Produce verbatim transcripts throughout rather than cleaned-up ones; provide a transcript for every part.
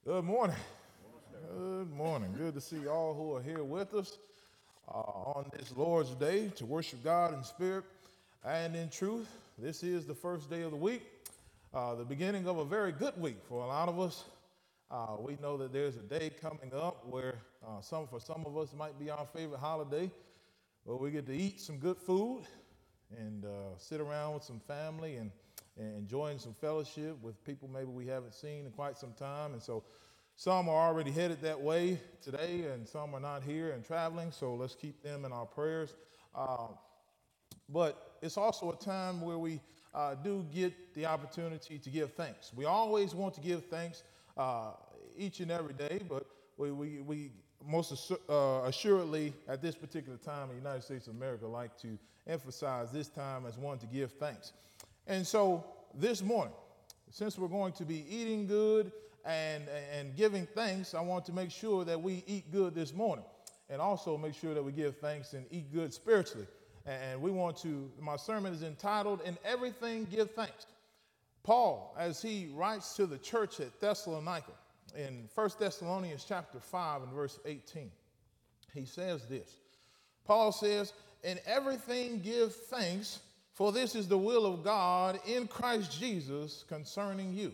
Good morning. Good morning. Good to see all who are here with us uh, on this Lord's Day to worship God in spirit and in truth. This is the first day of the week, uh, the beginning of a very good week for a lot of us. Uh, we know that there's a day coming up where uh, some, for some of us, it might be our favorite holiday, where we get to eat some good food and uh, sit around with some family and and enjoying some fellowship with people maybe we haven't seen in quite some time. And so some are already headed that way today, and some are not here and traveling, so let's keep them in our prayers. Uh, but it's also a time where we uh, do get the opportunity to give thanks. We always want to give thanks uh, each and every day, but we, we, we most assu- uh, assuredly at this particular time in the United States of America like to emphasize this time as one to give thanks. And so this morning, since we're going to be eating good and, and giving thanks, I want to make sure that we eat good this morning and also make sure that we give thanks and eat good spiritually. And we want to, my sermon is entitled, In Everything Give Thanks. Paul, as he writes to the church at Thessalonica in First Thessalonians chapter five and verse eighteen, he says this. Paul says, in everything give thanks, for this is the will of God in Christ Jesus concerning you.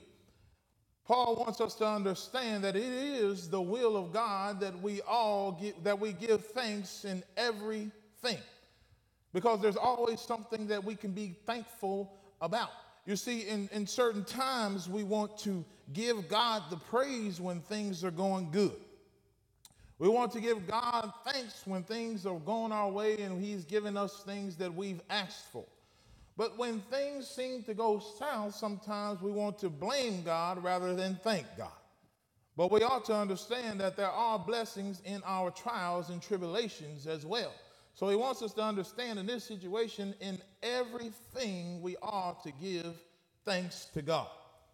Paul wants us to understand that it is the will of God that we all give, that we give thanks in everything. Because there's always something that we can be thankful about. You see, in, in certain times, we want to give God the praise when things are going good. We want to give God thanks when things are going our way and he's given us things that we've asked for. But when things seem to go south, sometimes we want to blame God rather than thank God. But we ought to understand that there are blessings in our trials and tribulations as well. So he wants us to understand in this situation, in everything we are to give thanks to God.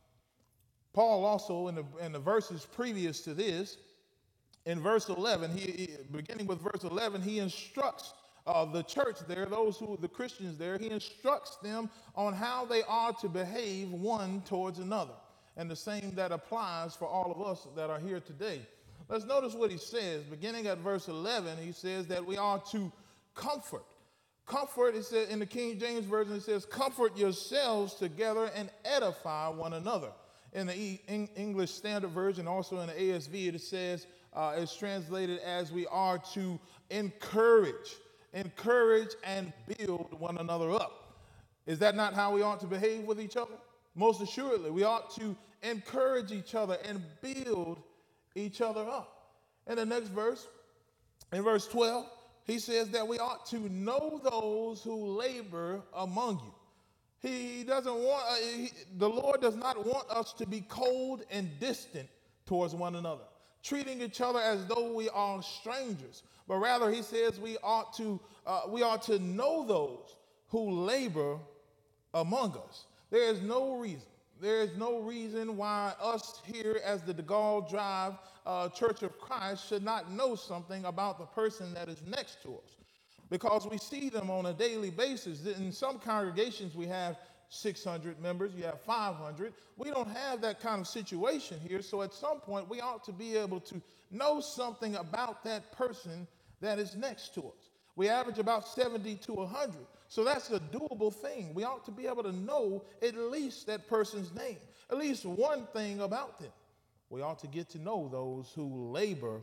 Paul also, in the, in the verses previous to this, in verse eleven, he, he beginning with verse eleven, he instructs Uh, the church there, those who are the Christians there, he instructs them on how they are to behave one towards another. And the same that applies for all of us that are here today. Let's notice what he says. Beginning at verse eleven, he says that we are to comfort. Comfort, it says in the King James Version, it says, comfort yourselves together and edify one another. In the e- English Standard Version, also in the A S V, it says, uh, it's translated as we are to encourage. Encourage and build one another up. Is that not how we ought to behave with each other? Most assuredly, we ought to encourage each other and build each other up. In the next verse, in verse twelve, he says that we ought to know those who labor among you. He doesn't want, uh, he, the Lord does not want us to be cold and distant towards one another, treating each other as though we are strangers. But rather, he says we ought to uh, we ought to know those who labor among us. There is no reason. There is no reason why us here as the DeGaulle Drive uh, Church of Christ should not know something about the person that is next to us, because we see them on a daily basis. In some congregations, we have six hundred members, you have five hundred. We don't have that kind of situation here. So at some point, we ought to be able to know something about that person that is next to us. We average about seventy to one hundred. So that's a doable thing. We ought to be able to know at least that person's name, at least one thing about them. We ought to get to know those who labor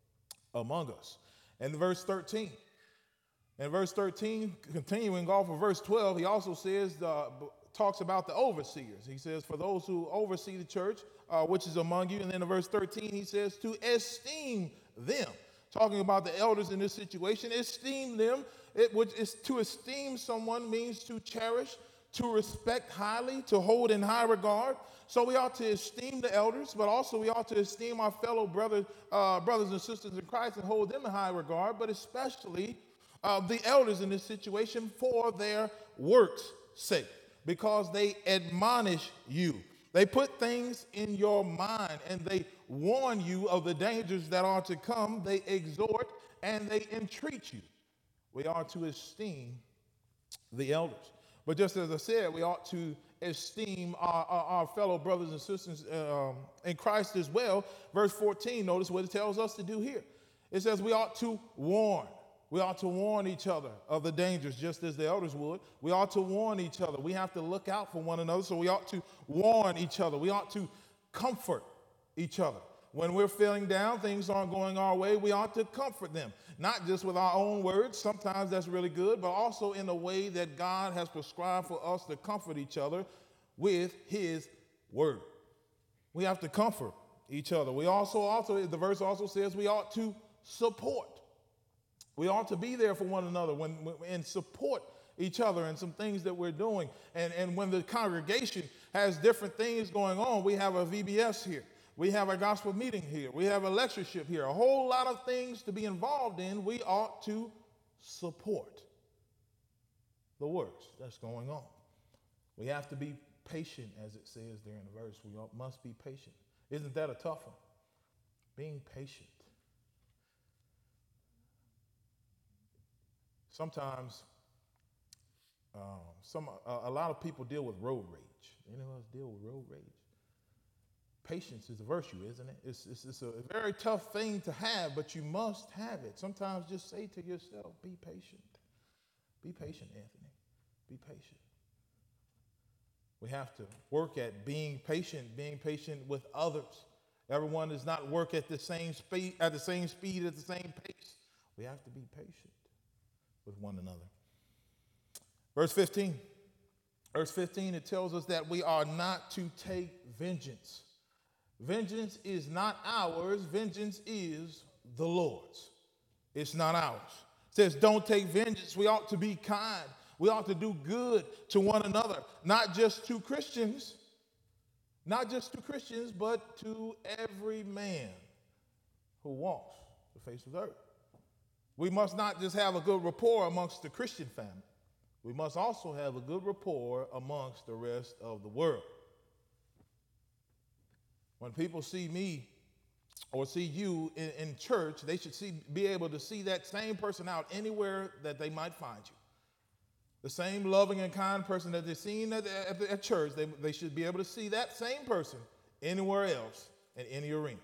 among us. And verse thirteen. In verse thirteen, continuing off of verse twelve, he also says, uh, talks about the overseers. He says, for those who oversee the church, uh, which is among you. And then in verse thirteen, he says, to esteem them. Talking about the elders in this situation, esteem them, it, which is to esteem someone means to cherish, to respect highly, to hold in high regard. So we ought to esteem the elders, but also we ought to esteem our fellow brothers, uh, brothers and sisters in Christ and hold them in high regard, but especially uh, the elders in this situation for their work's sake, because they admonish you. They put things in your mind and they warn you of the dangers that are to come. They exhort and they entreat you. We are to esteem the elders. But just as I said, we ought to esteem our, our, our fellow brothers and sisters um, in Christ as well. Verse fourteen, notice what it tells us to do here. It says we ought to warn. We ought to warn each other of the dangers, just as the elders would. We ought to warn each other. We have to look out for one another, so we ought to warn each other. We ought to comfort each other. When we're feeling down, things aren't going our way, we ought to comfort them. Not just with our own words, sometimes that's really good, but also in a way that God has prescribed for us to comfort each other with his word. We have to comfort each other. We also, also, the verse also says we ought to support. We ought to be there for one another when, when, and support each other in some things that we're doing. And, and when the congregation has different things going on, we have a V B S here. We have a gospel meeting here. We have a lectureship here. A whole lot of things to be involved in. We ought to support the works that's going on. We have to be patient, as it says there in the verse. We ought, must be patient. Isn't that a tough one? Being patient. Sometimes um, some uh, a lot of people deal with road rage. Anyone else deal with road rage? Patience is a virtue, isn't it? It's, it's, it's a very tough thing to have, but you must have it. Sometimes just say to yourself, be patient. Be patient, Anthony. Be patient. We have to work at being patient, being patient with others. Everyone does not work at the same speed, at the same speed, at the same pace. We have to be patient with one another. Verse fifteen. Verse fifteen, it tells us that we are not to take vengeance. Vengeance is not ours. Vengeance is the Lord's. It's not ours. It says, don't take vengeance. We ought to be kind. We ought to do good to one another, not just to Christians, not just to Christians, but to every man who walks the face of the earth. We must not just have a good rapport amongst the Christian family. We must also have a good rapport amongst the rest of the world. When people see me or see you in, in church, they should see, be able to see that same person out anywhere that they might find you. The same loving and kind person that they've seen at, at, at church, they, they should be able to see that same person anywhere else in any arena.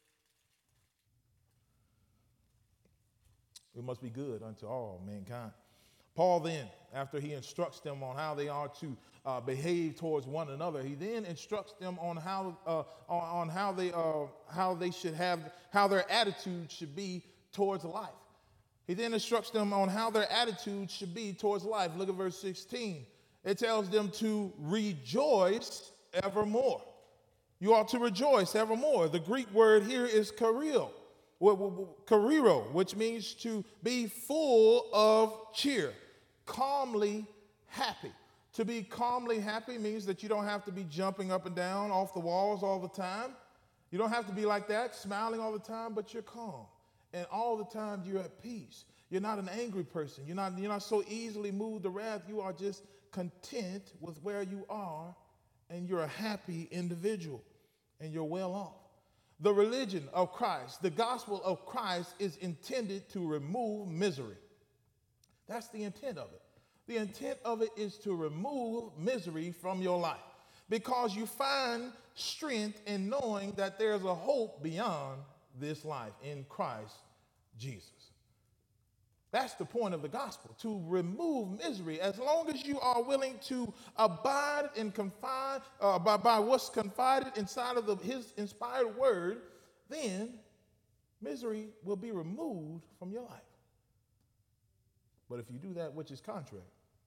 We must be good unto all mankind. Paul then, after he instructs them on how they are to uh, behave towards one another, he then instructs them on how uh, on, on how they uh, how they should have how their attitude should be towards life. He then instructs them on how their attitude should be towards life. Look at verse sixteen. It tells them to rejoice evermore. You ought to rejoice evermore. The Greek word here is kareo, kariro, which means to be full of cheer. Calmly happy. To be calmly happy means that you don't have to be jumping up and down off the walls all the time. You don't have to be like that, smiling all the time, but you're calm. And all the time you're at peace. You're not an angry person. You're not, you're not so easily moved to wrath. You are just content with where you are, and you're a happy individual, and you're well off. The religion of Christ, the gospel of Christ, is intended to remove misery. That's the intent of it. The intent of it is to remove misery from your life, because you find strength in knowing that there's a hope beyond this life in Christ Jesus. That's the point of the gospel, to remove misery. As long as you are willing to abide and confide uh, by, by what's confided inside of the, his inspired word, then misery will be removed from your life. But if you do that which is contrary,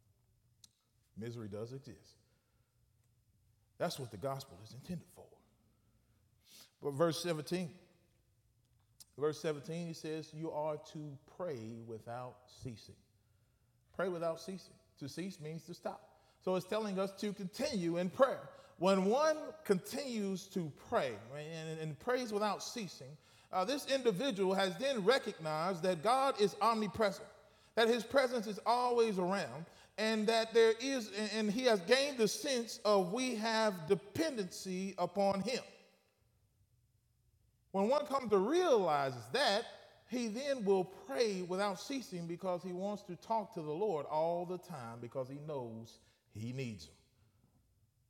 misery does exist. That's what the gospel is intended for. But verse seventeen, verse seventeen, he says, you are to pray without ceasing. Pray without ceasing. To cease means to stop. So it's telling us to continue in prayer. When one continues to pray and, and prays without ceasing, uh, this individual has then recognized that God is omnipresent, that his presence is always around, and that there is, and he has gained the sense of we have dependency upon him. When one comes to realize that, he then will pray without ceasing because he wants to talk to the Lord all the time because he knows he needs him.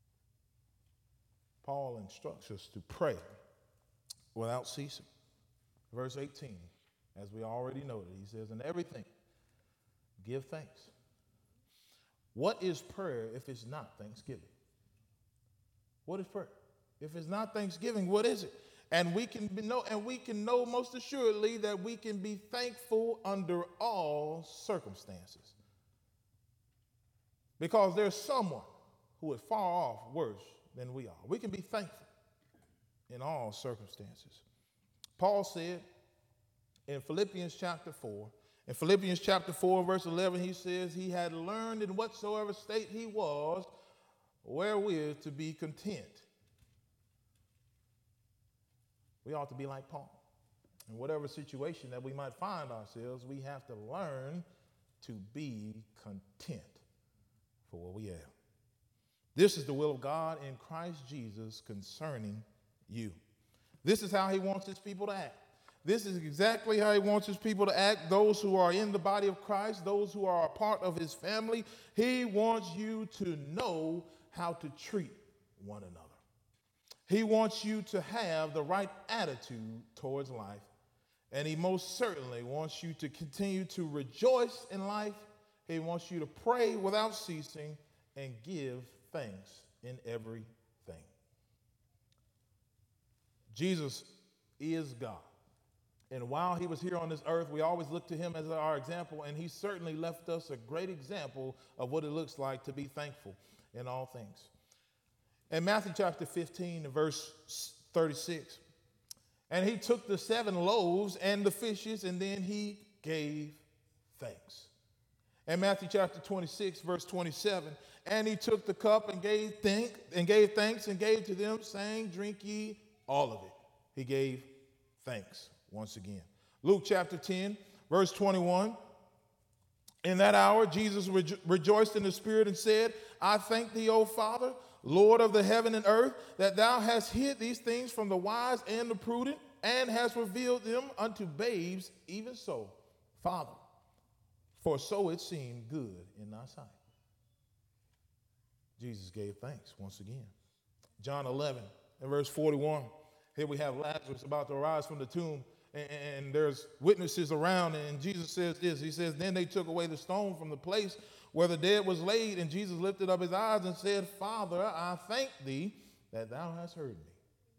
Paul instructs us to pray without ceasing. Verse eighteen, as we already noted, he says, in everything, give thanks. What is prayer if it's not thanksgiving? What is prayer? If it's not thanksgiving, what is it? And we can be know, and we can know most assuredly that we can be thankful under all circumstances. Because there's someone who is far off worse than we are. We can be thankful in all circumstances. Paul said in Philippians chapter four, in Philippians chapter four, verse eleven, he says, he had learned in whatsoever state he was, wherewith to be content. We ought to be like Paul. In whatever situation that we might find ourselves, we have to learn to be content for what we have. This is the will of God in Christ Jesus concerning you. This is how he wants his people to act. This is exactly how he wants his people to act, those who are in the body of Christ, those who are a part of his family. He wants you to know how to treat one another. He wants you to have the right attitude towards life, and he most certainly wants you to continue to rejoice in life. He wants you to pray without ceasing and give thanks in everything. Jesus is God. And while he was here on this earth, we always look to him as our example, and he certainly left us a great example of what it looks like to be thankful in all things. In Matthew chapter fifteen, verse thirty-six, and he took the seven loaves and the fishes, and then he gave thanks. In Matthew chapter twenty-six, verse twenty-seven, and he took the cup and gave thank and gave thanks and gave to them, saying, drink ye all of it. He gave thanks once again. Luke chapter ten, verse twenty-one. In that hour, Jesus rejo- rejoiced in the Spirit and said, I thank thee, O Father, Lord of the heaven and earth, that thou hast hid these things from the wise and the prudent, and hast revealed them unto babes, even so, Father, for so it seemed good in thy sight. Jesus gave thanks once again. John eleven and verse forty-one. Here we have Lazarus about to arise from the tomb, and, and there's witnesses around, and Jesus says this. He says, then they took away the stone from the place where the dead was laid, and Jesus lifted up his eyes and said, Father, I thank thee that thou hast heard me.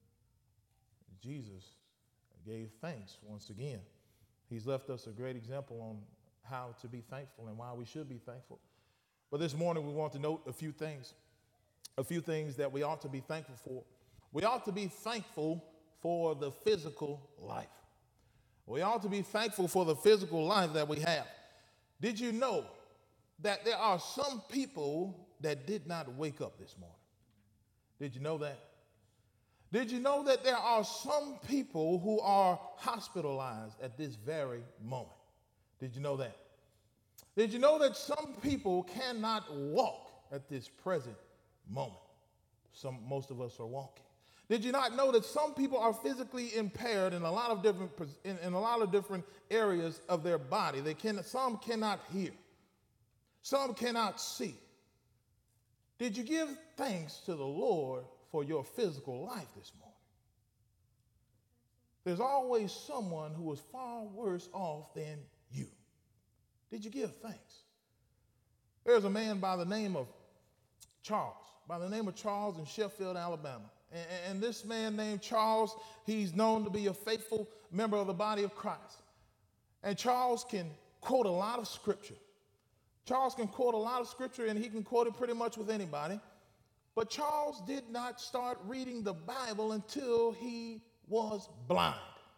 Jesus gave thanks once again. He's left us a great example on how to be thankful and why we should be thankful. But this morning we want to note a few things, a few things that we ought to be thankful for. We ought to be thankful for the physical life. We ought to be thankful for the physical life that we have. Did you know that there are some people that did not wake up this morning? Did you know that? Did you know that there are some people who are hospitalized at this very moment? Did you know that? Did you know that some people cannot walk at this present moment? Some, most of us are walking. Did you not know that some people are physically impaired in a lot of different in, in a lot of different areas of their body? They can some cannot hear. Some cannot see. Did you give thanks to the Lord for your physical life this morning? There's always someone who is far worse off than you. Did you give thanks? There's a man by the name of Charles, by the name of Charles in Sheffield, Alabama. And, and this man named Charles, he's known to be a faithful member of the body of Christ. And Charles can quote a lot of scripture. Charles can quote a lot of scripture, and he can quote it pretty much with anybody. But Charles did not start reading the Bible until he was blind.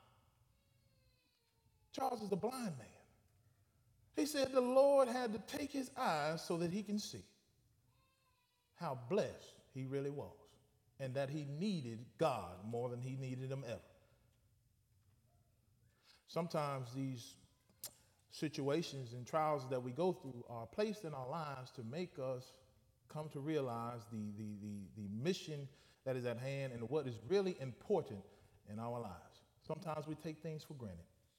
Charles is a blind man. He said the Lord had to take his eyes so that he can see how blessed he really was, and that he needed God more than he needed him ever. Sometimes these situations and trials that we go through are placed in our lives to make us come to realize the, the, the, the mission that is at hand and what is really important in our lives. Sometimes we take things for granted.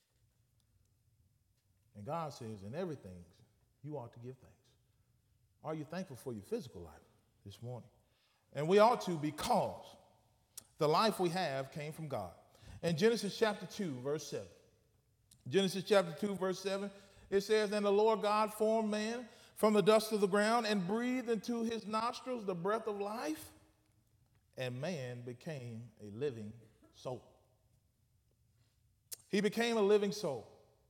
And God says, in everything, you ought to give thanks. Are you thankful for your physical life this morning? And we ought to, because The life we have came from God. In Genesis chapter two, verse seven. Genesis chapter two, verse seven, it says, "And the Lord God formed man from the dust of the ground and breathed into his nostrils the breath of life, and man became a living soul." He became a living soul.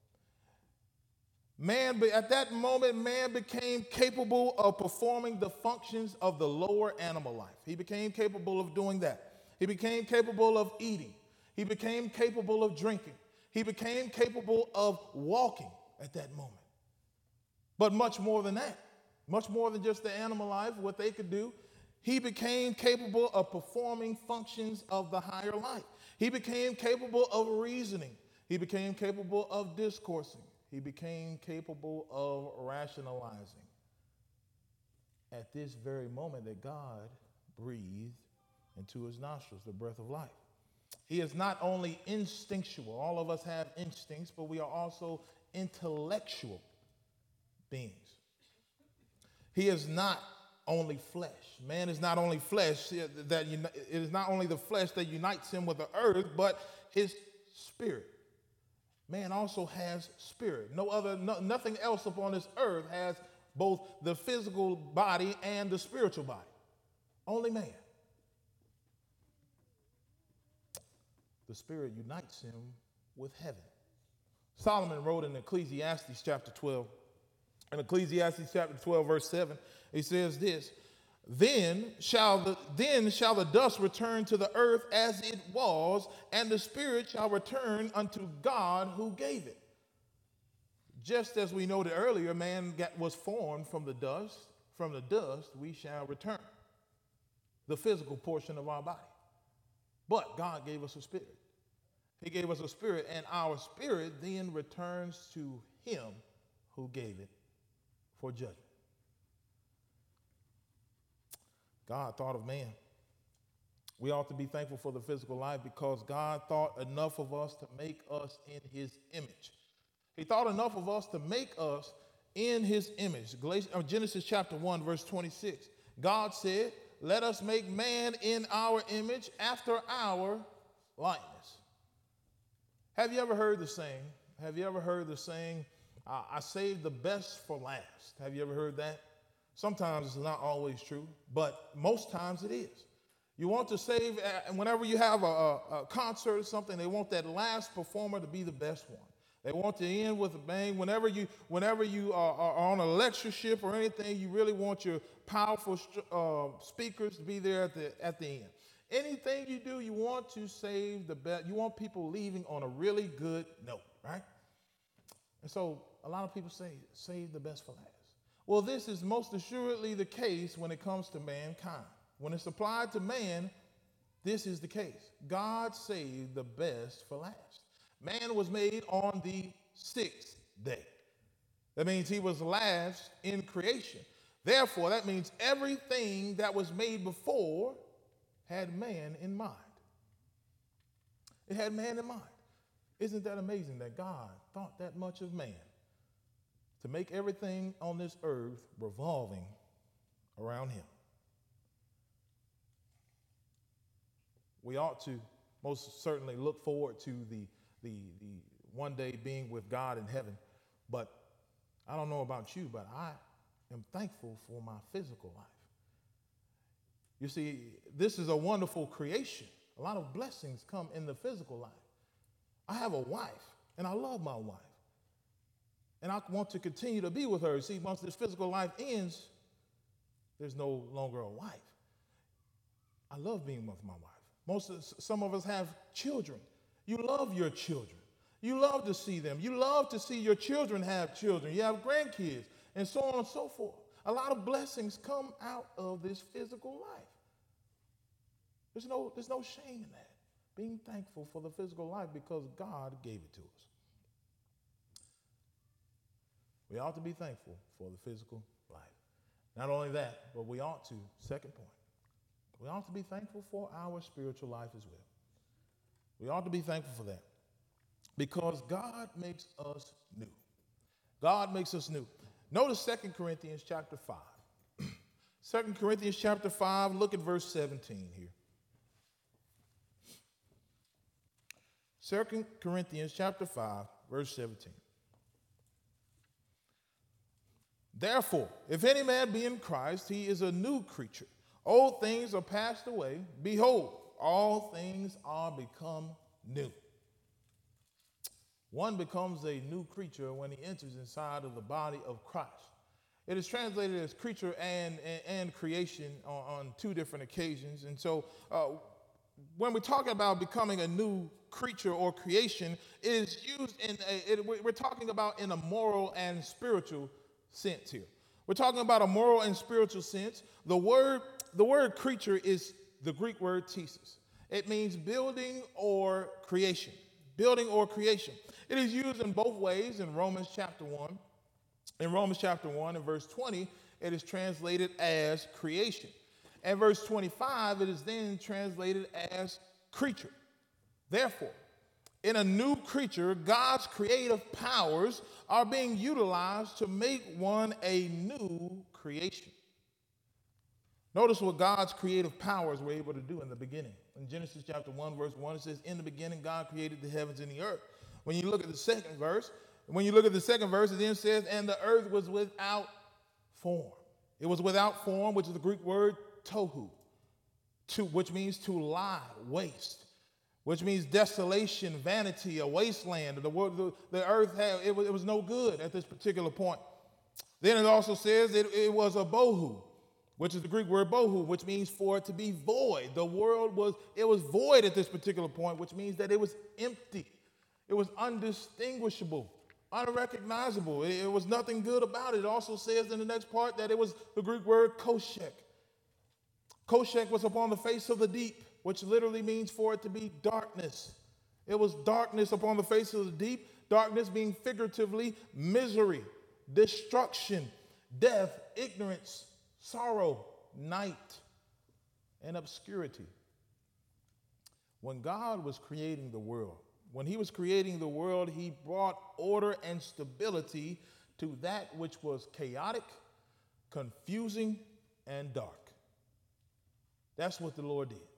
Man, at that moment, man became capable of performing the functions of the lower animal life. He became capable of doing that. He became capable of eating. He became capable of drinking. He became capable of walking at that moment. But much more than that, much more than just the animal life, what they could do, he became capable of performing functions of the higher life. He became capable of reasoning. He became capable of discoursing. He became capable of rationalizing. At this very moment that God breathed into his nostrils the breath of life. He is not only instinctual. All of us have instincts, but we are also intellectual beings. He is not only flesh. Man is not only flesh, that uni- it is not only the flesh that unites him with the earth, but his spirit. Man also has spirit. No other, no, nothing else upon this earth has both the physical body and the spiritual body. Only man. The spirit unites him with heaven. Solomon wrote in Ecclesiastes chapter twelve, in Ecclesiastes chapter twelve, verse seven, he says this, Then shall the then shall the dust return to the earth as it was, and the spirit shall return unto God who gave it. Just as we noted earlier, man got, was formed from the dust. From the dust we shall return, the physical portion of our body. But God gave us a spirit. He gave us a spirit, and our spirit then returns to him who gave it for judgment. God thought of man. We ought to be thankful for the physical life because God thought enough of us to make us in his image. He thought enough of us to make us in his image. Genesis chapter one, verse twenty-six. God said, "Let us make man in our image after our likeness." Have you ever heard the saying? Have you ever heard the saying, uh, I saved the best for last? Have you ever heard that? Sometimes it's not always true, but most times it is. You want to save, uh, whenever you have a, a, a concert or something, they want that last performer to be the best one. They want to end with a bang. Whenever you, whenever you are, are on a lectureship or anything, you really want your powerful uh, speakers to be there at the at the end. Anything you do, you want to save the best. You want people leaving on a really good note, right? And so a lot of people say, save the best for last. Well, this is most assuredly the case when it comes to mankind. When it's applied to man, this is the case. God saved the best for last. Man was made on the sixth day. That means he was last in creation. Therefore, that means everything that was made before had man in mind. It had man in mind. Isn't that amazing that God thought that much of man to make everything on this earth revolving around him? We ought to most certainly look forward to the, the, the one day being with God in heaven. But I don't know about you, but I am thankful for my physical life. You see, this is a wonderful creation. A lot of blessings come in the physical life. I have a wife, and I love my wife. And I want to continue to be with her. See, once this physical life ends, there's no longer a wife. I love being with my wife. Most of, some of us have children. You love your children. You love to see them. You love to see your children have children. You have grandkids, and so on and so forth. A lot of blessings come out of this physical life. There's no, there's no shame in that. Being thankful for the physical life because God gave it to us. We ought to be thankful for the physical life. Not only that, but we ought to, second point, we ought to be thankful for our spiritual life as well. We ought to be thankful for that because God makes us new. God makes us new. Notice Second Corinthians chapter five. Second Corinthians chapter five, look at verse seventeen here. Second Corinthians chapter five, verse seventeen. Therefore, if any man be in Christ, he is a new creature. Old things are passed away. Behold, all things are become new. One becomes a new creature when he enters inside of the body of Christ. It is translated as creature and, and, and creation on, on two different occasions. And so uh, when we're talking about becoming a new creature or creation, it is used in, a, it, we're talking about in a moral and spiritual sense here. We're talking about a moral and spiritual sense. The word, the word creature is the Greek word thesis. It means building or creation. Building or creation. It is used in both ways in Romans chapter one. In Romans chapter one and verse twenty, it is translated as creation. And verse twenty-five, it is then translated as creature. Therefore, in a new creature, God's creative powers are being utilized to make one a new creation. Notice what God's creative powers were able to do in the beginning. In Genesis chapter one, verse one, it says, in the beginning, God created the heavens and the earth. When you look at the second verse, when you look at the second verse, it then says, and the earth was without form. It was without form, which is the Greek word tohu, to, which means to lie, waste, which means desolation, vanity, a wasteland. The, the, the earth, had, it, was, it was no good at this particular point. Then it also says it, it was a bohu, which is the Greek word bohu, which means for it to be void. The world was, it was void at this particular point, which means that it was empty. It was undistinguishable, unrecognizable. It, it was nothing good about it. It also says in the next part that it was the Greek word koshek. Koshek was upon the face of the deep, which literally means for it to be darkness. It was darkness upon the face of the deep, darkness being figuratively misery, destruction, death, ignorance, sorrow, night, and obscurity. When God was creating the world, when he was creating the world, he brought order and stability to that which was chaotic, confusing, and dark. That's what the Lord did.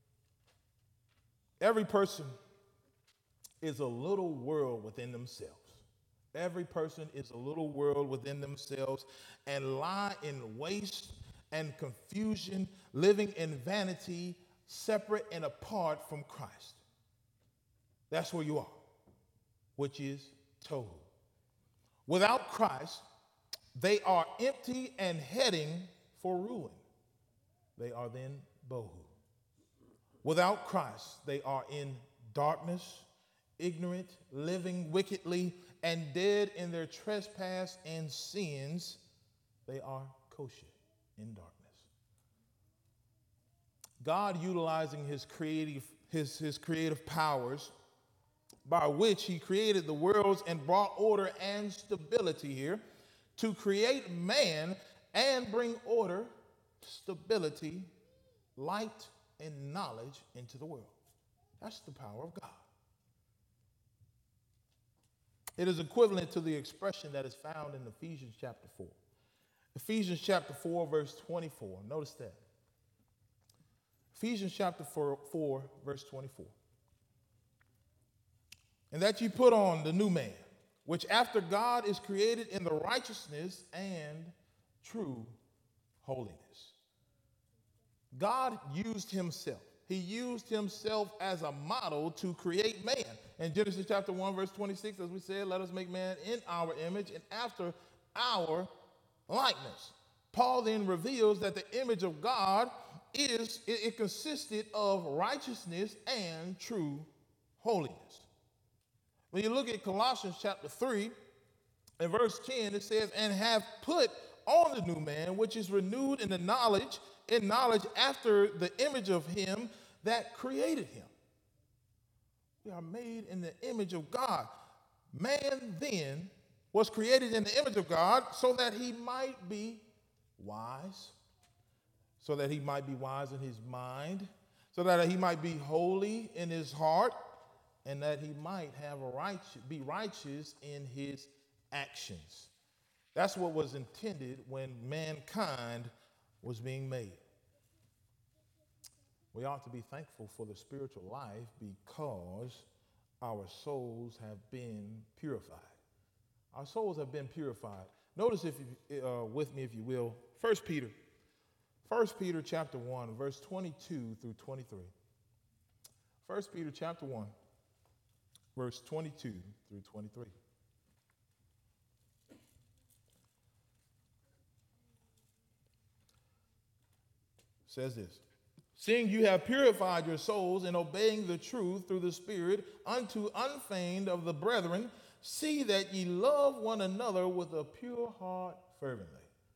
Every person is a little world within themselves. Every person is a little world within themselves and lie in waste and confusion, living in vanity, separate and apart from Christ. That's where you are, which is tohu. Without Christ, they are empty and heading for ruin. They are then bohu. Without Christ, they are in darkness, ignorant, living wickedly, and dead in their trespass and sins. They are kosher, in darkness. God, utilizing his creative, his, his creative powers, by which he created the worlds and brought order and stability here, to create man and bring order, stability, light, and knowledge into the world. That's the power of God. It is equivalent to the expression that is found in Ephesians chapter four. Ephesians chapter four, verse twenty-four. Notice that. Ephesians chapter four, four, verse twenty-four. And that you put on the new man, which after God is created in the righteousness and true holiness. God used himself. He used himself as a model to create man. In Genesis chapter one, verse twenty-six, as we said, let us make man in our image and after our likeness. Paul then reveals that the image of God is, it, it consisted of righteousness and true holiness. When you look at Colossians chapter three and verse ten, it says, and have put on the new man, which is renewed in the knowledge, in knowledge after the image of him that created him. We are made in the image of God. Man then was created in the image of God so that he might be wise, so that he might be wise in his mind, so that he might be holy in his heart, and that he might have a right, be righteous in his actions. That's what was intended when mankind was being made. We ought to be thankful for the spiritual life because our souls have been purified. Our souls have been purified. Notice if you, uh, with me, if you will, First Peter. First Peter chapter one, verse twenty-two through twenty-three. First Peter chapter one, verse twenty-two through twenty-three. Says this: seeing you have purified your souls in obeying the truth through the Spirit unto unfeigned of the brethren, see that ye love one another with a pure heart fervently.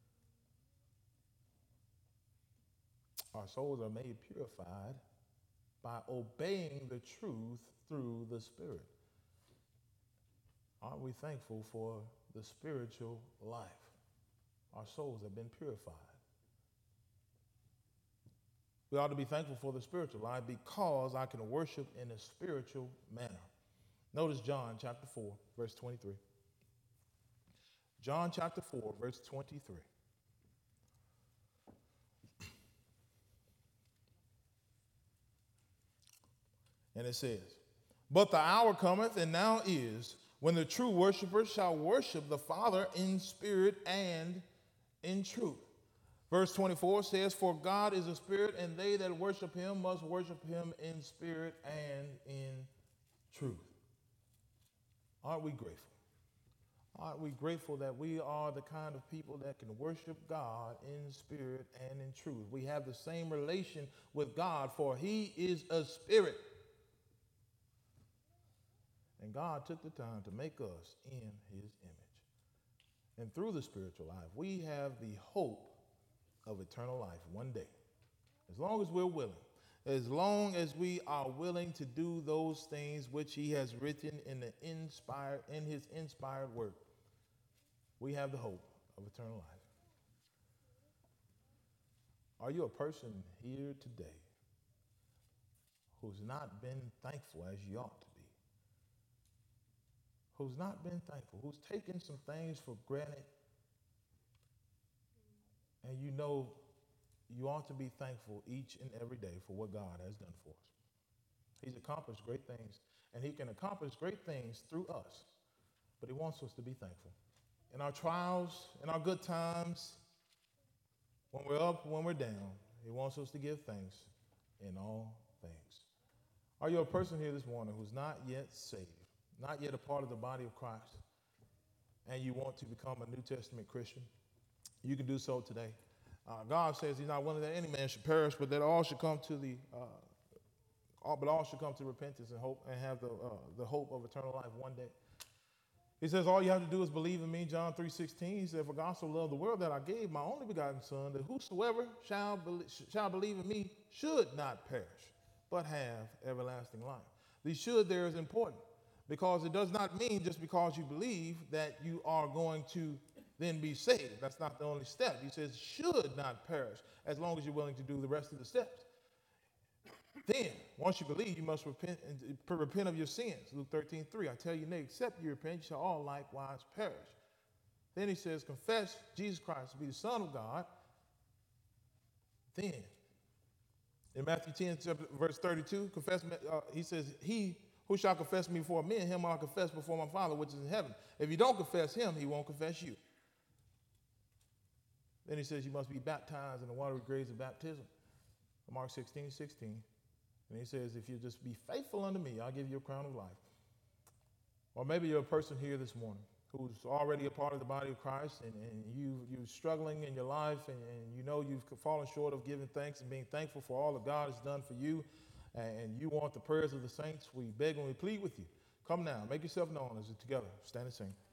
Our souls are made purified by obeying the truth through the Spirit. Aren't we thankful for the spiritual life? Our souls have been purified. We ought to be thankful for the spiritual life because I can worship in a spiritual manner. Notice John chapter four, verse twenty-three. John chapter four, verse twenty-three. And it says, but the hour cometh, and now is, when the true worshipers shall worship the Father in spirit and in truth. Verse twenty-four says, for God is a spirit, and they that worship him must worship him in spirit and in truth. Aren't we grateful? Aren't we grateful that we are the kind of people that can worship God in spirit and in truth? We have the same relation with God, for he is a spirit. And God took the time to make us in his image. And through the spiritual life, we have the hope of eternal life one day. As long as we're willing, as long as we are willing to do those things which he has written in the inspired, in his inspired word, we have the hope of eternal life. Are you a person here today who's not been thankful as you ought to be? Who's not been thankful, who's taken some things for granted, and you know you ought to be thankful each and every day for what God has done for us. He's accomplished great things, and he can accomplish great things through us, but he wants us to be thankful. In our trials, in our good times, when we're up, when we're down, he wants us to give thanks in all things. Are you a person here this morning who's not yet saved, not yet a part of the body of Christ, and you want to become a New Testament Christian? You can do so today. Uh, God says he's not willing that any man should perish, but that all should come to the, uh, all, but all should come to repentance and hope and have the uh, the hope of eternal life one day. He says all you have to do is believe in me. John three sixteen. He said, "For God so loved the world that I gave my only begotten Son, that whosoever shall believe, shall believe in me should not perish, but have everlasting life." The "should" there is important, because it does not mean just because you believe that you are going to then be saved. That's not the only step. He says should not perish, as long as you're willing to do the rest of the steps. Then, once you believe, you must repent and repent of your sins. Luke thirteen three. I tell you, nay, except you repent, you shall all likewise perish. Then he says, confess Jesus Christ to be the Son of God. Then, in Matthew ten, verse thirty-two, confess. Uh, he says, he who shall confess me before men, him I'll confess before my Father which is in heaven. If you don't confess him, he won't confess you. Then he says you must be baptized in the water of grace of baptism. Mark sixteen sixteen. And he says, if you just be faithful unto me, I'll give you a crown of life. Or maybe you're a person here this morning who's already a part of the body of Christ, and, and you, you're struggling in your life, and, and you know you've fallen short of giving thanks and being thankful for all that God has done for you, and, and you want the prayers of the saints. We beg and we plead with you. Come now, make yourself known as we together stand and sing.